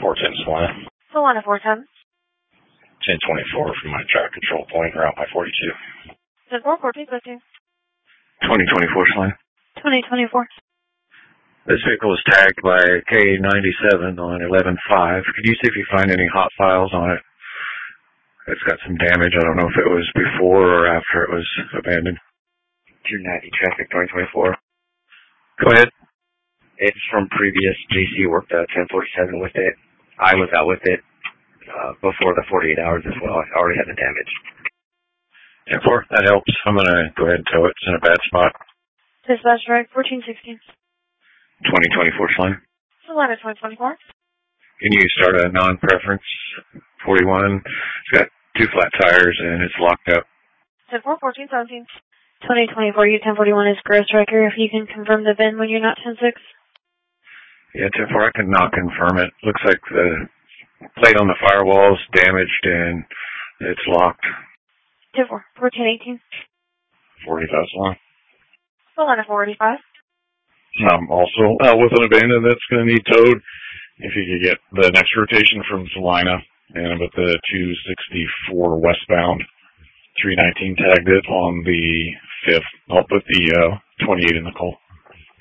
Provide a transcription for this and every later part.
410 Salina. Salina 410. 1024 from my track control point, route by 42. 10-4, 1415. 2024 Salina. 2024. This vehicle was tagged by K97 on 11.5. Could you see if you find any hot files on it? It's got some damage. I don't know if it was before or after it was abandoned. 290 traffic 2024. Go ahead. It's from previous GC worked at 1047 with it. I was out with it before the 48 hours as well. I already had the damage. 10-4, that helps. I'm going to go ahead and tow it. It's in a bad spot. Dispatch right 1416. 2024 Salina. Salina 2024. Can you start a non-preference 41? It's got 2 flat tires and it's locked up. 10-4, 1417. 2024 U1041 is Gross Striker. If you can confirm the VIN when you're not 10-6. Yeah, 10-4, I cannot confirm it. Looks like the plate on the firewall is damaged and it's locked. 10-4, 1418. 40,000. Salina 485. Also, with an abandoned that's going to need towed, if you could get the next rotation from Salina, and with the 264 westbound, 319 tagged it on the 5th. I'll put the 28 in the call.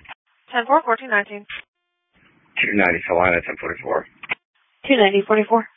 10-4, 1419. 290 Salina 1044. 290, 44.